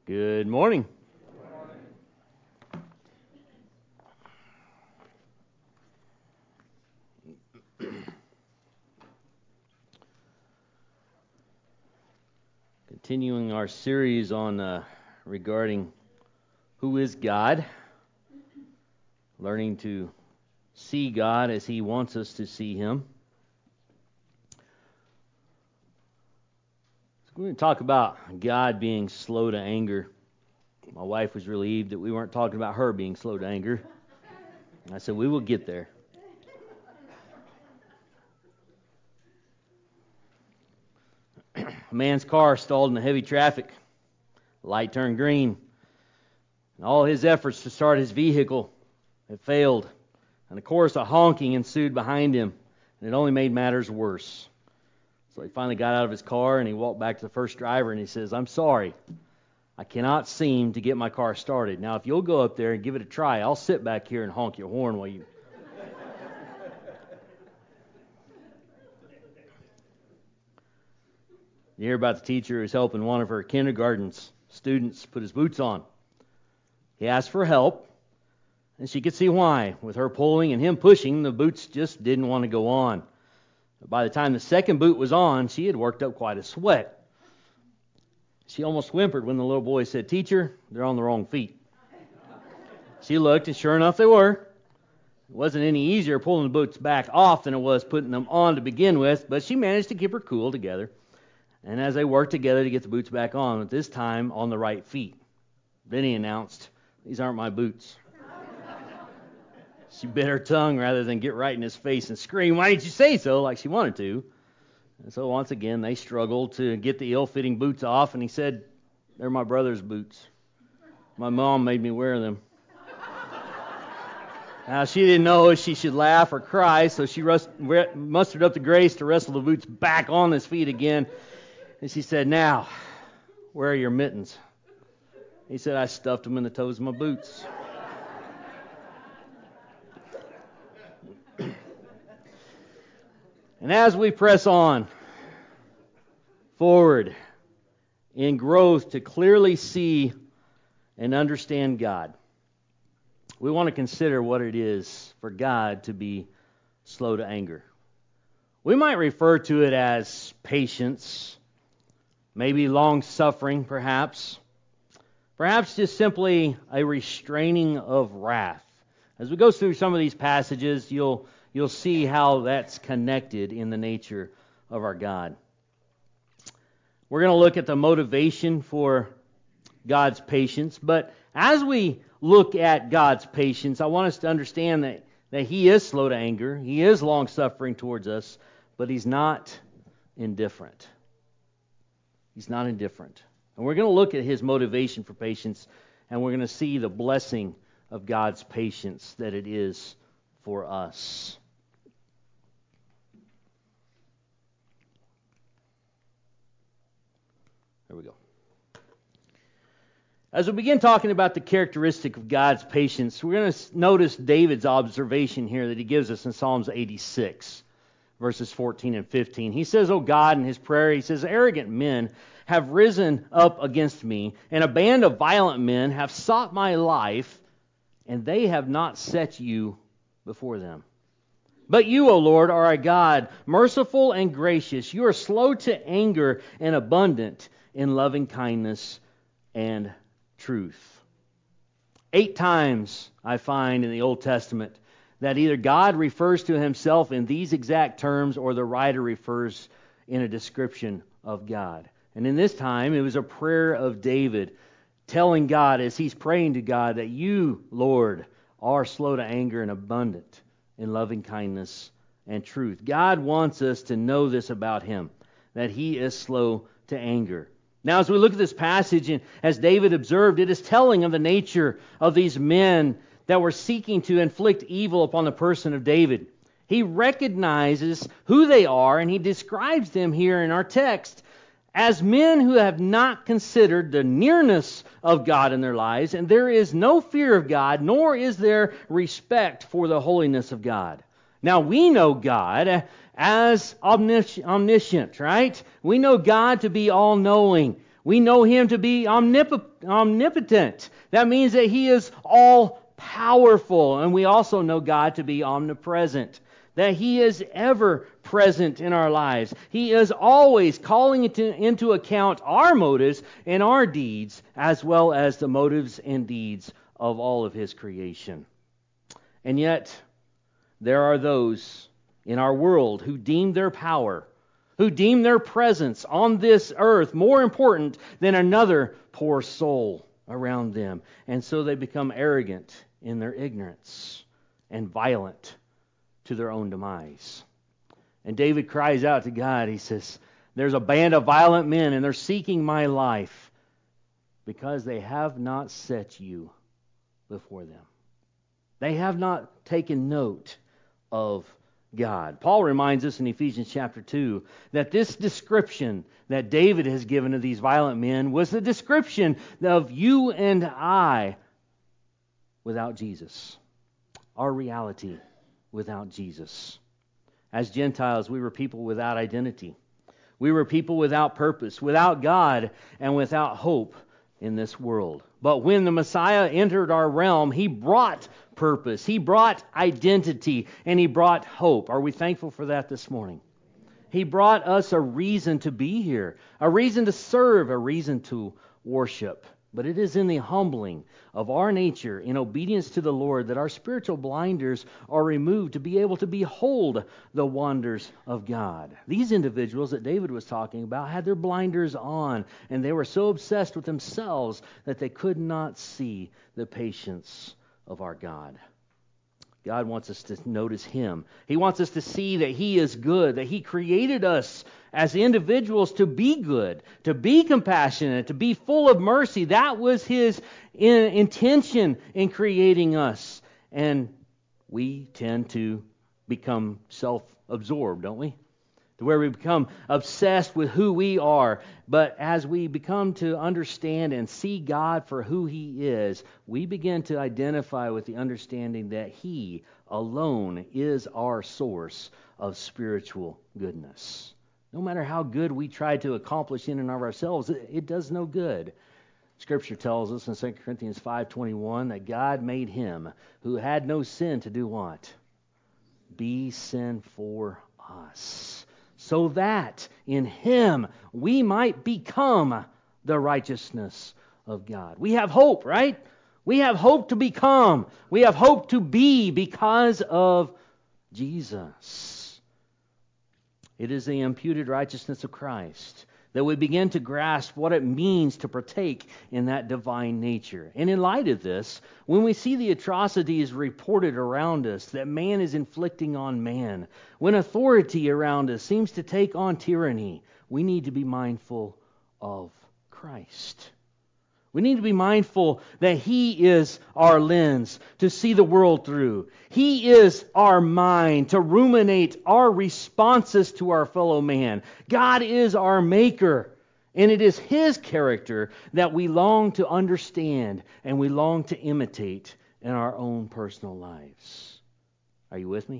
Good morning. Continuing our series on regarding who is God, learning to see God as He wants us to see Him. So we're going to talk about God being slow to anger. My wife was relieved that we weren't talking about her being slow to anger. I said, we will get there. A man's car stalled in the heavy traffic. The light turned green. And all his efforts to start his vehicle had failed. And of course, a honking ensued behind him. And it only made matters worse. So he finally got out of his car and he walked back to the first driver and he says, "I'm sorry. I cannot seem to get my car started. Now, if you'll go up there and give it a try, I'll sit back here and honk your horn while you..." You hear about the teacher who's helping one of her kindergarten students put his boots on. He asked for help, and she could see why. With her pulling and him pushing, the boots just didn't want to go on. But by the time the second boot was on, she had worked up quite a sweat. She almost whimpered when the little boy said, "Teacher, they're on the wrong feet." She looked, and sure enough, they were. It wasn't any easier pulling the boots back off than it was putting them on to begin with, but she managed to keep her cool together. And as they worked together to get the boots back on, at this time on the right feet. Then he announced, "These aren't my boots." She bit her tongue rather than get right in his face and scream, "Why didn't you say so?" like she wanted to. And so once again, they struggled to get the ill-fitting boots off, and he said, "They're my brother's boots. My mom made me wear them." Now, she didn't know if she should laugh or cry, so she mustered up the grace to wrestle the boots back on his feet again. And she said, "Now, where are your mittens?" He said, "I stuffed them in the toes of my boots." And as we press on forward in growth to clearly see and understand God, we want to consider what it is for God to be slow to anger. We might refer to it as patience, maybe long-suffering, perhaps just simply a restraining of wrath. As we go through some of these passages, you'll see how that's connected in the nature of our God. We're going to look at the motivation for God's patience, but as we look at God's patience, I want us to understand that He is slow to anger, He is long-suffering towards us, but He's not indifferent. He's not indifferent. And we're going to look at His motivation for patience, and we're going to see the blessing of God's patience that it is for us. There we go. As we begin talking about the characteristic of God's patience, we're going to notice David's observation here that he gives us in Psalms 86, verses 14 and 15. He says, "O God," in his prayer, he says, "Arrogant men have risen up against me, and a band of violent men have sought my life, and they have not set you before them. But you, O Lord, are a God, merciful and gracious. You are slow to anger and abundant in loving kindness and truth." 8 times I find in the Old Testament that either God refers to Himself in these exact terms or the writer refers in a description of God. And in this time, it was a prayer of David telling God, as he's praying to God, that you, Lord, are slow to anger and abundant in loving kindness and truth. God wants us to know this about Him, that He is slow to anger. Now, as we look at this passage, and as David observed, it is telling of the nature of these men that were seeking to inflict evil upon the person of David. He recognizes who they are, and he describes them here in our text as men who have not considered the nearness of God in their lives, and there is no fear of God, nor is there respect for the holiness of God. Now, we know God as omniscient, right? We know God to be all-knowing. We know Him to be omnipotent. That means that He is all-powerful. And we also know God to be omnipresent, that He is ever present in our lives. He is always calling into account our motives and our deeds, as well as the motives and deeds of all of His creation. And yet, there are those in our world who deem their power, who deem their presence on this earth more important than another poor soul around them. And so they become arrogant in their ignorance and violent to their own demise. And David cries out to God. He says, there's a band of violent men and they're seeking my life because they have not set you before them. They have not taken note of God. Paul reminds us in Ephesians chapter 2 that this description that David has given of these violent men was the description of you and I without Jesus. Our reality without Jesus. As Gentiles, we were people without identity. We were people without purpose, without God, and without hope in this world. But when the Messiah entered our realm, He brought purpose, He brought identity, and He brought hope. Are we thankful for that this morning? He brought us a reason to be here, a reason to serve, a reason to worship. But it is in the humbling of our nature, in obedience to the Lord, that our spiritual blinders are removed to be able to behold the wonders of God. These individuals that David was talking about had their blinders on, and they were so obsessed with themselves that they could not see the patience of our God. God wants us to notice Him. He wants us to see that He is good, that He created us as individuals to be good, to be compassionate, to be full of mercy. That was His intention in creating us. And we tend to become self-absorbed, don't we? To where we become obsessed with who we are. But as we become to understand and see God for who He is, we begin to identify with the understanding that He alone is our source of spiritual goodness. No matter how good we try to accomplish in and of ourselves, it does no good. Scripture tells us in 2 Corinthians 5:21 that God made Him who had no sin to do what? Be sin for us, so that in Him we might become the righteousness of God. We have hope, right? We have hope to become. We have hope to be because of Jesus. It is the imputed righteousness of Christ that we begin to grasp what it means to partake in that divine nature. And in light of this, when we see the atrocities reported around us that man is inflicting on man, when authority around us seems to take on tyranny, we need to be mindful of Christ. We need to be mindful that He is our lens to see the world through. He is our mind to ruminate our responses to our fellow man. God is our maker, and it is His character that we long to understand and we long to imitate in our own personal lives. Are you with me?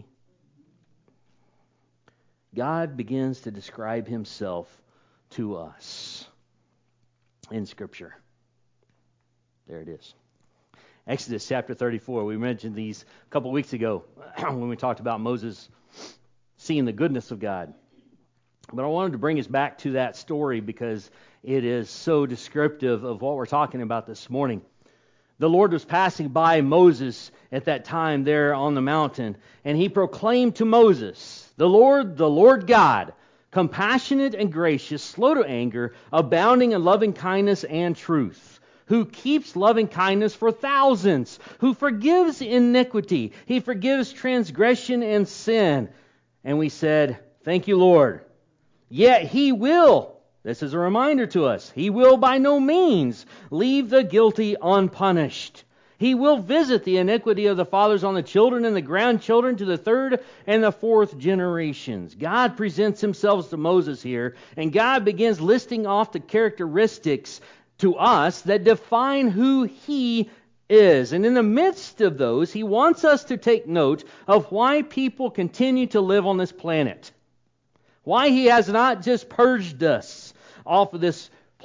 God begins to describe Himself to us in Scripture. There it is. Exodus chapter 34. We mentioned these a couple weeks ago when we talked about Moses seeing the goodness of God. But I wanted to bring us back to that story because it is so descriptive of what we're talking about this morning. The Lord was passing by Moses at that time there on the mountain, and He proclaimed to Moses, the Lord God, compassionate and gracious, slow to anger, abounding in loving kindness and truth, who keeps loving kindness for thousands, who forgives iniquity. He forgives transgression and sin. And we said, thank you, Lord. Yet He will, this is a reminder to us, He will by no means leave the guilty unpunished. He will visit the iniquity of the fathers on the children and the grandchildren to the third and the fourth generations. God presents Himself to Moses here, and God begins listing off the characteristics to us that define who He is. And in the midst of those, He wants us to take note of why people continue to live on this planet. Why He has not just purged us off of this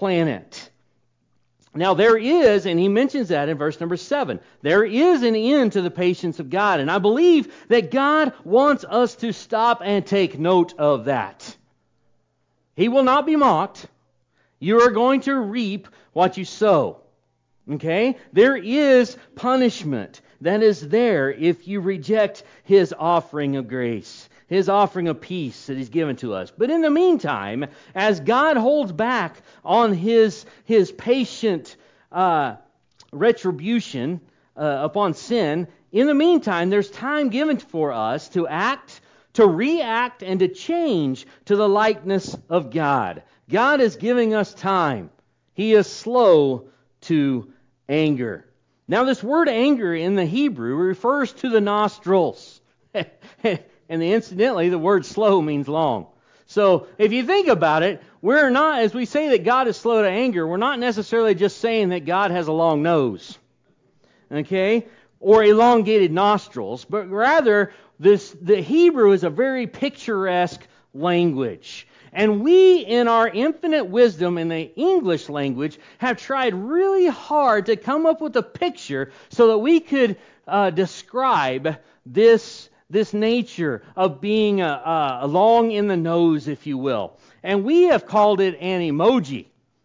planet. Now there is, and he mentions that in verse number 7, there is an end to the patience of God. And I believe that God wants us to stop and take note of that. He will not be mocked. You are going to reap what you sow. Okay? There is punishment that is there if you reject His offering of grace, His offering of peace that He's given to us. But in the meantime, as God holds back on His patient retribution upon sin, in the meantime, there's time given for us to act, to react, and to change to the likeness of God. God is giving us time. He is slow to anger. Now, this word anger in the Hebrew refers to the nostrils. And incidentally, the word slow means long. So, if you think about it, we're not, as we say that God is slow to anger, we're not necessarily just saying that God has a long nose. Okay? Or elongated nostrils, but rather, the Hebrew is a very picturesque language. And we, in our infinite wisdom in the English language, have tried really hard to come up with a picture so that we could describe this nature of being a long in the nose, if you will. And we have called it an emoji.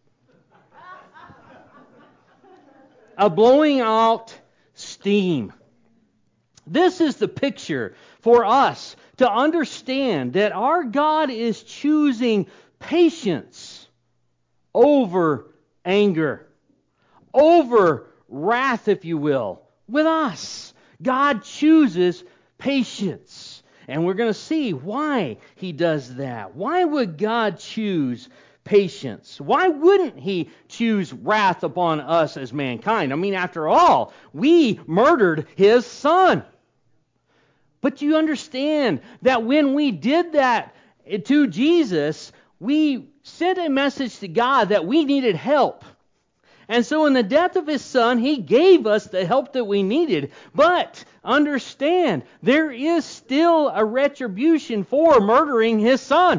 A blowing out steam. This is the picture for us to understand that our God is choosing patience over anger, over wrath, if you will, with us. God chooses patience. And we're going to see why He does that. Why would God choose patience? Why wouldn't He choose wrath upon us as mankind? I mean, after all, we murdered His Son. But you understand that when we did that to Jesus, we sent a message to God that we needed help. And so in the death of His Son, He gave us the help that we needed. But understand, there is still a retribution for murdering His Son.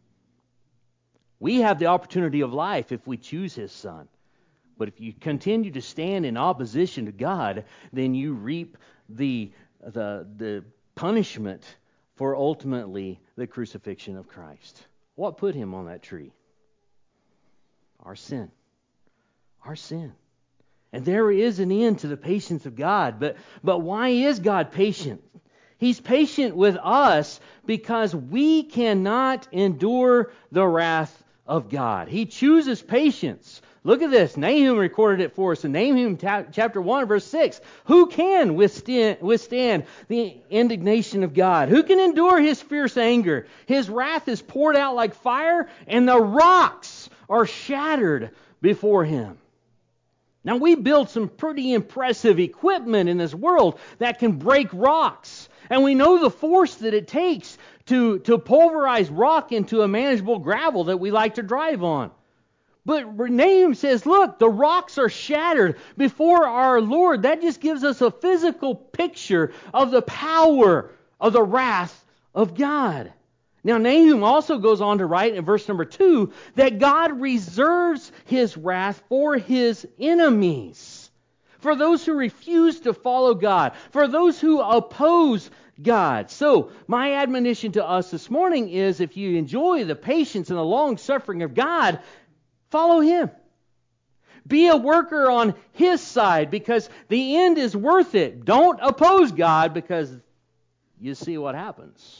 We have the opportunity of life if we choose His Son. But if you continue to stand in opposition to God, then you reap the punishment for ultimately the crucifixion of Christ. What put Him on that tree? Our sin. Our sin. And there is an end to the patience of God. But why is God patient? He's patient with us because we cannot endure the wrath of God. He chooses patience. Look at this. Nahum recorded it for us in Nahum chapter 1, verse 6. Who can withstand the indignation of God? Who can endure His fierce anger? His wrath is poured out like fire, and the rocks are shattered before Him. Now, we build some pretty impressive equipment in this world that can break rocks. And we know the force that it takes to pulverize rock into a manageable gravel that we like to drive on. But Nahum says, look, the rocks are shattered before our Lord. That just gives us a physical picture of the power of the wrath of God. Now, Nahum also goes on to write in verse number 2 that God reserves His wrath for His enemies, for those who refuse to follow God, for those who oppose God. So, my admonition to us this morning is if you enjoy the patience and the long suffering of God, follow Him. Be a worker on His side because the end is worth it. Don't oppose God because you see what happens.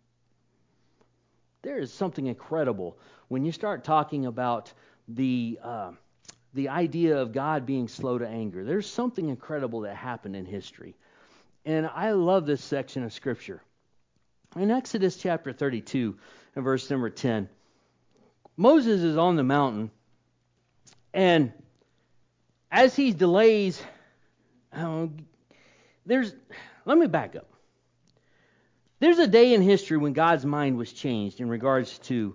There is something incredible when you start talking about the idea of God being slow to anger. There's something incredible that happened in history. And I love this section of Scripture. In Exodus chapter 32 and verse number 10, Moses is on the mountain, and as he delays, let me back up. There's a day in history when God's mind was changed in regards to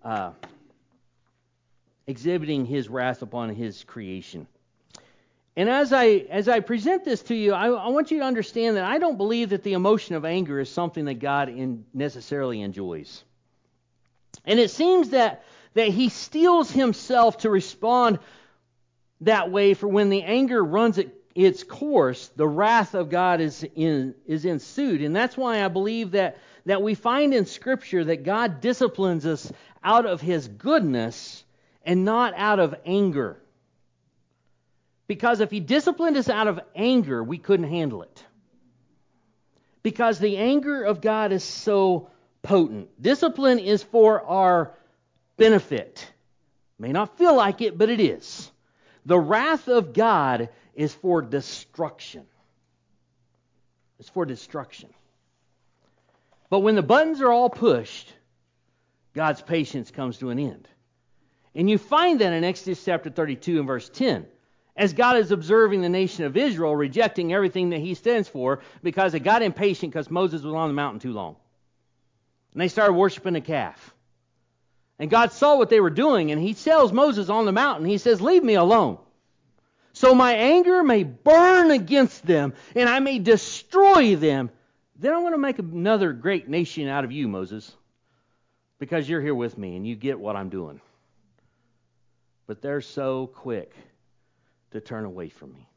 exhibiting His wrath upon His creation. And as I present this to you, I want you to understand that I don't believe that the emotion of anger is something that God necessarily enjoys. And it seems that that He steels Himself to respond that way, for when the anger runs its course, the wrath of God is ensued. And that's why I believe that we find in Scripture that God disciplines us out of His goodness and not out of anger. Because if He disciplined us out of anger, we couldn't handle it. Because the anger of God is so potent. Discipline is for our benefit. May not feel like it, but it is. The wrath of God is for destruction. It's for destruction. But when the buttons are all pushed, God's patience comes to an end. And you find that in Exodus chapter 32 and verse 10. As God is observing the nation of Israel rejecting everything that He stands for because it got impatient because Moses was on the mountain too long. And they started worshiping a calf. And God saw what they were doing, and He tells Moses on the mountain, He says, "Leave me alone, so my anger may burn against them, and I may destroy them. Then I'm going to make another great nation out of you, Moses, because you're here with me, and you get what I'm doing." But they're so quick to turn away from me.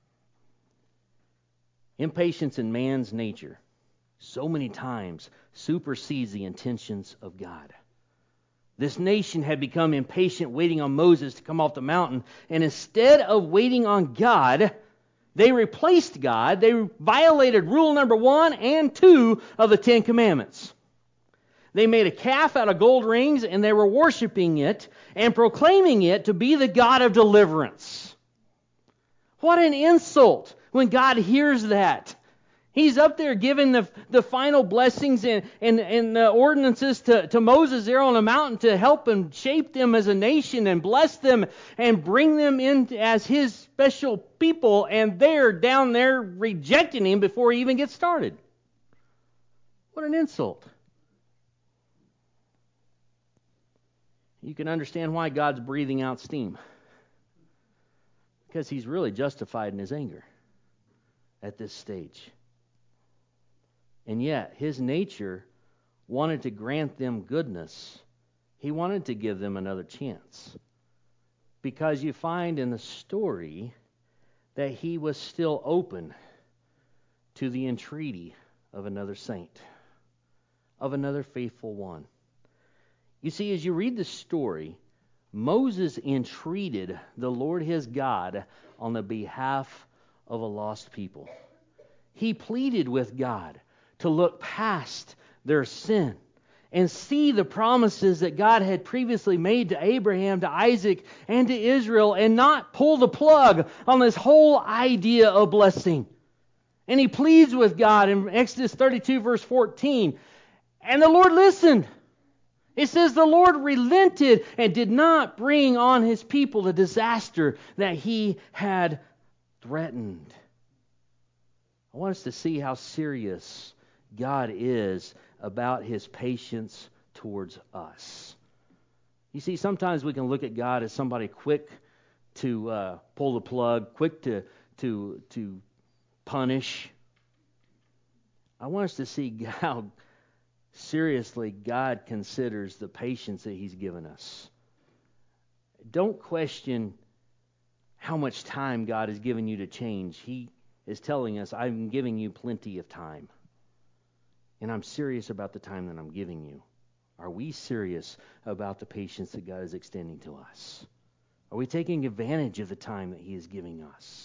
Impatience in man's nature so many times supersedes the intentions of God. This nation had become impatient, waiting on Moses to come off the mountain, and instead of waiting on God, they replaced God. They violated rule number 1 and 2 of the 10 Commandments. They made a calf out of gold rings, and they were worshiping it and proclaiming it to be the God of deliverance. What an insult when God hears that. He's up there giving the final blessings and the ordinances to Moses there on the mountain to help him shape them as a nation and bless them and bring them in as His special people, and they're down there rejecting Him before He even gets started. What an insult. You can understand why God's breathing out steam. Because He's really justified in His anger at this stage. And yet, His nature wanted to grant them goodness. He wanted to give them another chance. Because you find in the story that He was still open to the entreaty of another saint, of another faithful one. You see, as you read the story, Moses entreated the Lord his God on the behalf of a lost people. He pleaded with God to look past their sin and see the promises that God had previously made to Abraham, to Isaac, and to Israel, and not pull the plug on this whole idea of blessing. And he pleads with God in Exodus 32 verse 14. And the Lord listened. It says the Lord relented and did not bring on His people the disaster that He had threatened. I want us to see how serious God is about His patience towards us. You see, sometimes we can look at God as somebody quick to pull the plug, quick to punish. I want us to see how seriously God considers the patience that He's given us. Don't question how much time God has given you to change. He is telling us, I'm giving you plenty of time. And I'm serious about the time that I'm giving you. Are we serious about the patience that God is extending to us? Are we taking advantage of the time that He is giving us?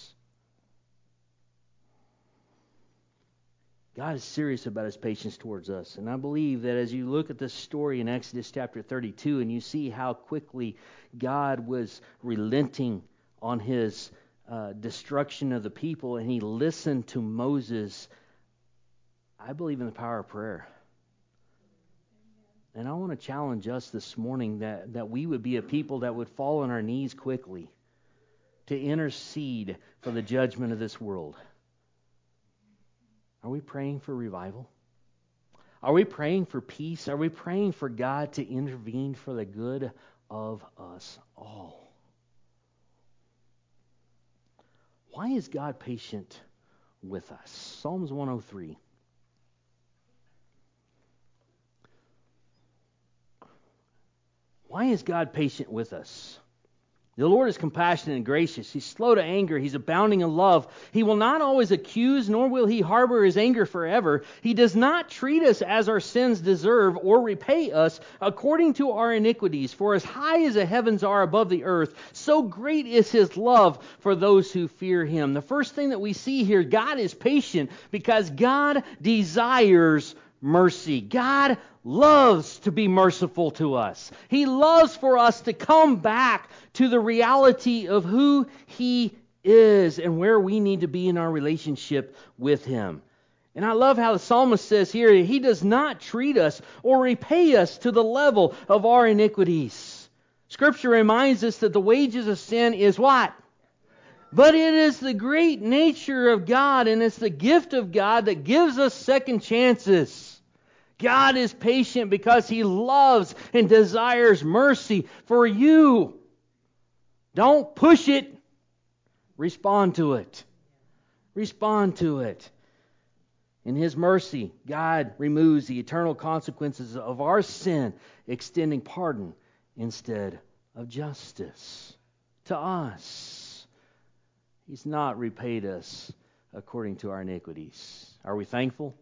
God is serious about His patience towards us. And I believe that as you look at this story in Exodus chapter 32 and you see how quickly God was relenting on His destruction of the people and He listened to Moses, I believe in the power of prayer. And I want to challenge us this morning that we would be a people that would fall on our knees quickly to intercede for the judgment of this world. Are we praying for revival? Are we praying for peace? Are we praying for God to intervene for the good of us all? Why is God patient with us? Psalms 103. Why is God patient with us? The Lord is compassionate and gracious. He's slow to anger. He's abounding in love. He will not always accuse, nor will He harbor His anger forever. He does not treat us as our sins deserve or repay us according to our iniquities. For as high as the heavens are above the earth, so great is His love for those who fear Him. The first thing that we see here, God is patient because God desires mercy. God loves to be merciful to us. He loves for us to come back to the reality of who He is and where we need to be in our relationship with Him. And I love how the psalmist says here, He does not treat us or repay us to the level of our iniquities. Scripture reminds us that the wages of sin is what? But it is the great nature of God, and it's the gift of God that gives us second chances. God is patient because He loves and desires mercy for you. Don't push it. Respond to it. Respond to it. In His mercy, God removes the eternal consequences of our sin, extending pardon instead of justice to us. He's not repaid us according to our iniquities. Are we thankful?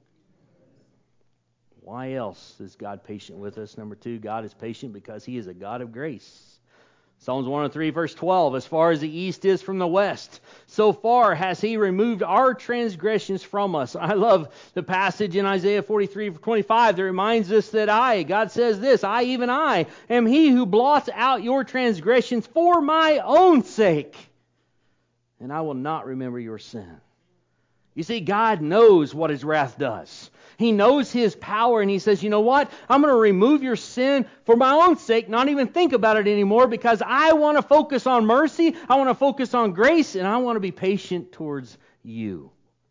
Why else is God patient with us? Number 2, God is patient because He is a God of grace. Psalms 103, verse 12, as far as the east is from the west, so far has He removed our transgressions from us. I love the passage in Isaiah 43, 25 that reminds us that God says this, even I, am He who blots out your transgressions for my own sake, and I will not remember your sin. You see, God knows what His wrath does. He knows His power, and He says, you know what? I'm going to remove your sin for my own sake, not even think about it anymore, because I want to focus on mercy, I want to focus on grace, and I want to be patient towards you.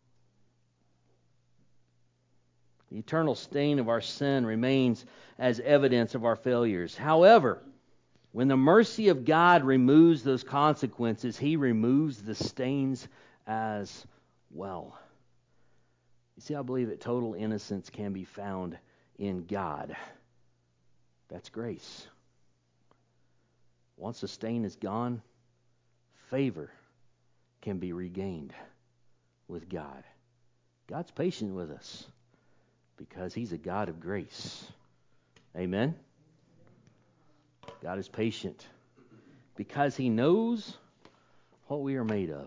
The eternal stain of our sin remains as evidence of our failures. However, when the mercy of God removes those consequences, He removes the stains as well. You see, I believe that total innocence can be found in God. That's grace. Once the stain is gone, favor can be regained with God. God's patient with us because He's a God of grace. Amen? God is patient because He knows what we are made of.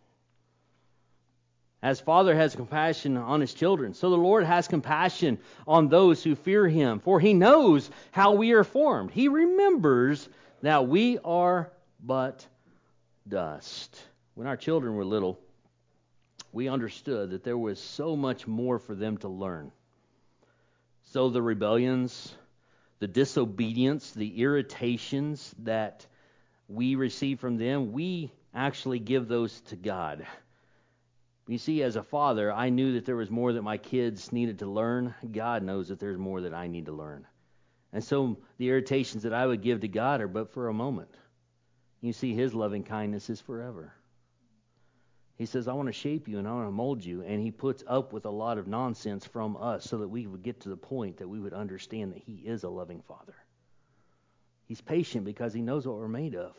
As Father has compassion on His children, so the Lord has compassion on those who fear Him. For He knows how we are formed. He remembers that we are but dust. When our children were little, we understood that there was so much more for them to learn. So the rebellions, the disobedience, the irritations that we receive from them, we actually give those to God. You see, as a father, I knew that there was more that my kids needed to learn. God knows that there's more that I need to learn. And so the irritations that I would give to God are but for a moment. You see, His loving kindness is forever. He says, I want to shape you and I want to mold you. And He puts up with a lot of nonsense from us so that we would get to the point that we would understand that He is a loving Father. He's patient because He knows what we're made of.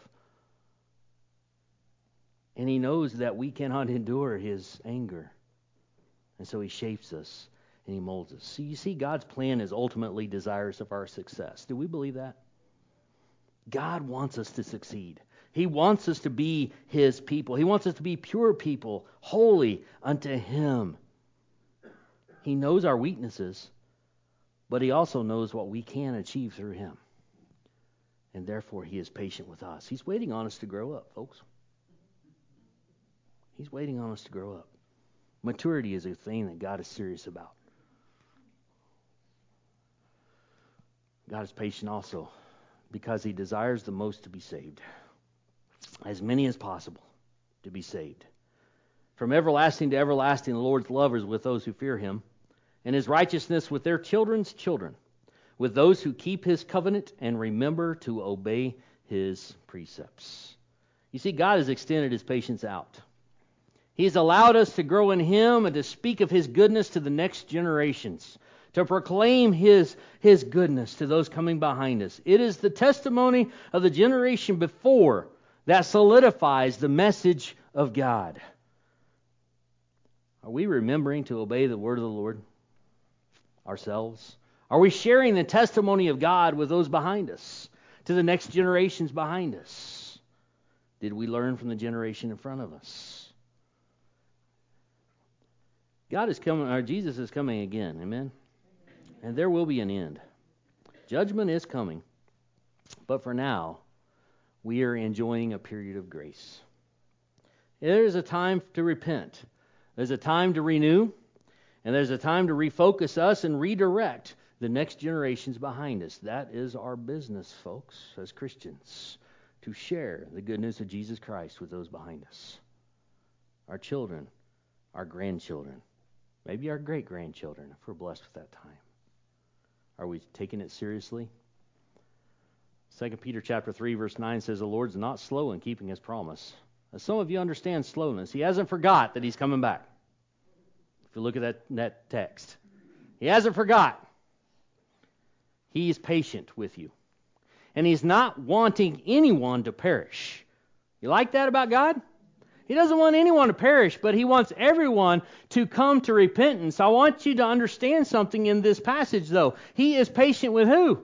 And He knows that we cannot endure His anger. And so He shapes us and He molds us. So you see, God's plan is ultimately desirous of our success. Do we believe that? God wants us to succeed. He wants us to be His people. He wants us to be pure people, holy unto Him. He knows our weaknesses, but He also knows what we can achieve through Him. And therefore, He is patient with us. He's waiting on us to grow up, folks. He's waiting on us to grow up. Maturity is a thing that God is serious about. God is patient also because He desires the most to be saved. As many as possible to be saved. From everlasting to everlasting, the Lord's love is with those who fear Him, and His righteousness with their children's children, with those who keep His covenant and remember to obey His precepts. You see, God has extended His patience out. He's allowed us to grow in Him and to speak of His goodness to the next generations, to proclaim His goodness to those coming behind us. It is the testimony of the generation before that solidifies the message of God. Are we remembering to obey the word of the Lord ourselves? Are we sharing the testimony of God with those behind us, to the next generations behind us? Did we learn from the generation in front of us? God is coming, or Jesus is coming again, amen? And there will be an end. Judgment is coming. But for now, we are enjoying a period of grace. There is a time to repent. There's a time to renew. And there's a time to refocus us and redirect the next generations behind us. That is our business, folks, as Christians, to share the good news of Jesus Christ with those behind us. Our children, our grandchildren, maybe our great-grandchildren, if we're blessed with that time. Are we taking it seriously? 2 Peter chapter 3, verse 9 says, the Lord's not slow in keeping His promise. Now, some of you understand slowness. He hasn't forgot that He's coming back. If you look at that text. He hasn't forgot. He is patient with you. And He's not wanting anyone to perish. You like that about God? He doesn't want anyone to perish, but He wants everyone to come to repentance. I want you to understand something in this passage, though. He is patient with who?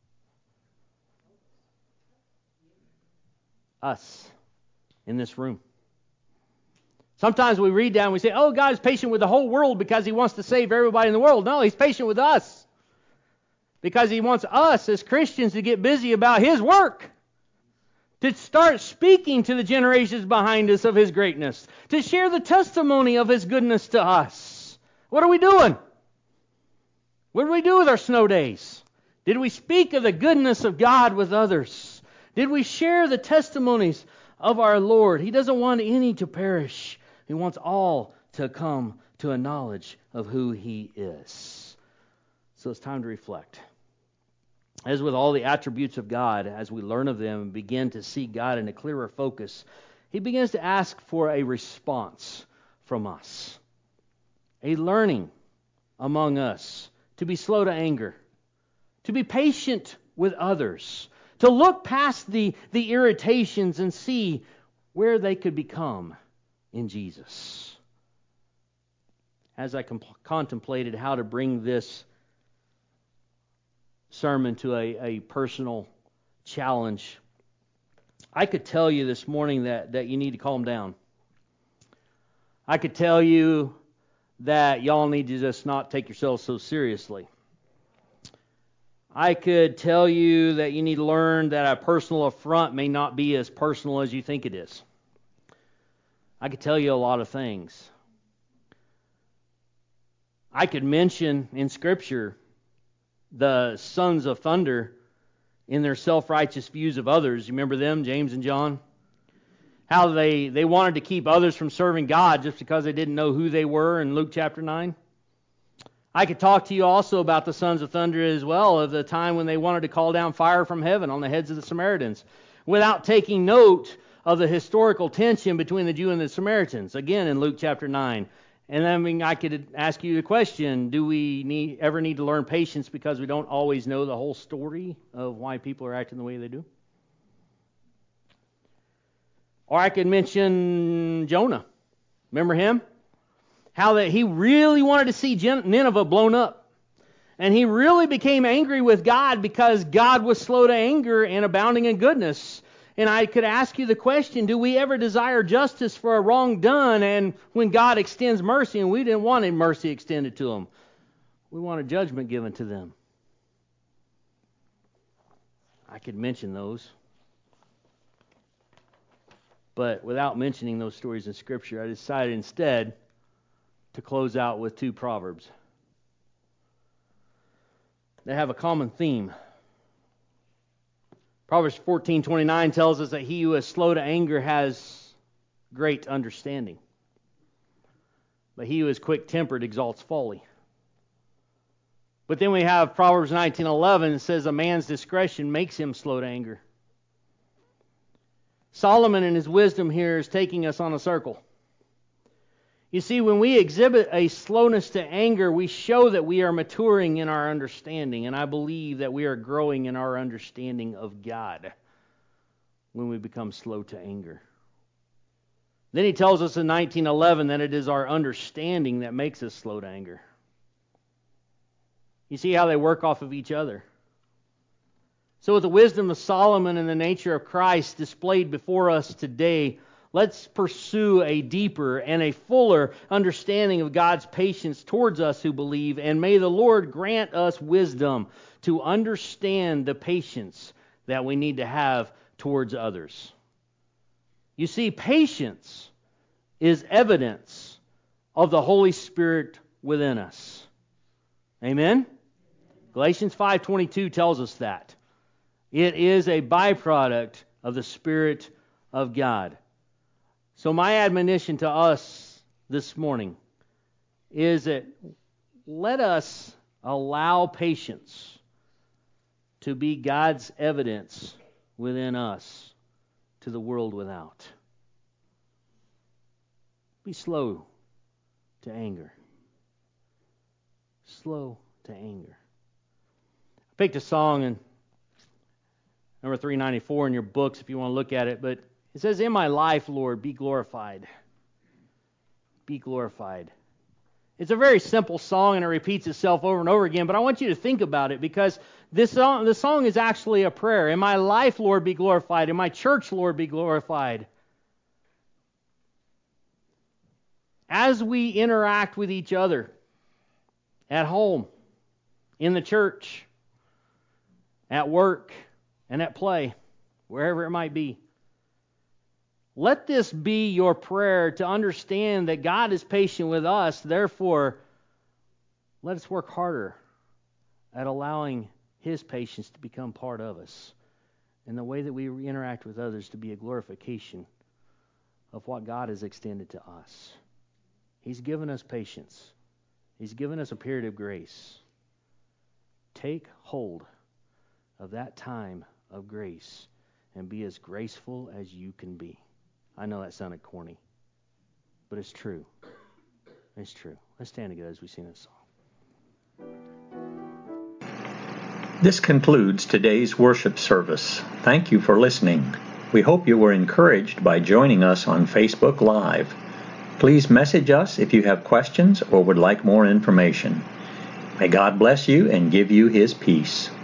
Us in this room. Sometimes we read down and we say, oh, God is patient with the whole world because He wants to save everybody in the world. No, He's patient with us because He wants us as Christians to get busy about His work, to start speaking to the generations behind us of His greatness, to share the testimony of His goodness to us. What are we doing? What do we do with our snow days? Did we speak of the goodness of God with others? Did we share the testimonies of our Lord? He doesn't want any to perish. He wants all to come to a knowledge of who He is. So it's time to reflect. As with all the attributes of God, as we learn of them and begin to see God in a clearer focus, He begins to ask for a response from us. A learning among us to be slow to anger, to be patient with others, to look past the irritations and see where they could become in Jesus. As I contemplated how to bring this sermon to a personal challenge, I could tell you this morning that you need to calm down. I could tell you that y'all need to just not take yourselves so seriously. I could tell you that you need to learn that a personal affront may not be as personal as you think it is. I could tell you a lot of things. I could mention in Scripture the sons of thunder in their self-righteous views of others. You remember them, James and John? How they wanted to keep others from serving God just because they didn't know who they were in Luke chapter 9. I could talk to you also about the sons of thunder as well, of the time when they wanted to call down fire from heaven on the heads of the Samaritans without taking note of the historical tension between the Jew and the Samaritans, again in Luke chapter 9. And I could ask you the question, do we ever need to learn patience because we don't always know the whole story of why people are acting the way they do? Or I could mention Jonah. Remember him? How that he really wanted to see Nineveh blown up. And he really became angry with God because God was slow to anger and abounding in goodness. And I could ask you the question, do we ever desire justice for a wrong done, and when God extends mercy, and we didn't want a mercy extended to them, we want a judgment given to them? I could mention those. But without mentioning those stories in Scripture, I decided instead to close out with two proverbs. They have a common theme. Proverbs 14:29 tells us that he who is slow to anger has great understanding, but he who is quick-tempered exalts folly. But then we have Proverbs 19:11 that says a man's discretion makes him slow to anger. Solomon in his wisdom here is taking us on a circle. You see, when we exhibit a slowness to anger, we show that we are maturing in our understanding, and I believe that we are growing in our understanding of God when we become slow to anger. Then he tells us in 19:11 that it is our understanding that makes us slow to anger. You see how they work off of each other. So with the wisdom of Solomon and the nature of Christ displayed before us today, let's pursue a deeper and a fuller understanding of God's patience towards us who believe, and may the Lord grant us wisdom to understand the patience that we need to have towards others. You see, patience is evidence of the Holy Spirit within us. Amen? Galatians 5:22 tells us that. It is a byproduct of the Spirit of God. So my admonition to us this morning is that let us allow patience to be God's evidence within us to the world without. Be slow to anger. Slow to anger. I picked a song in number 394 in your books if you want to look at it, but it says, "In my life, Lord, be glorified. Be glorified." It's a very simple song and it repeats itself over and over again, but I want you to think about it because this song is actually a prayer. In my life, Lord, be glorified. In my church, Lord, be glorified. As we interact with each other at home, in the church, at work, and at play, wherever it might be, let this be your prayer to understand that God is patient with us. Therefore, let us work harder at allowing His patience to become part of us, and the way that we interact with others to be a glorification of what God has extended to us. He's given us patience. He's given us a period of grace. Take hold of that time of grace and be as graceful as you can be. I know that sounded corny, but it's true. It's true. Let's stand together as we sing this song. This concludes today's worship service. Thank you for listening. We hope you were encouraged by joining us on Facebook Live. Please message us if you have questions or would like more information. May God bless you and give you His peace.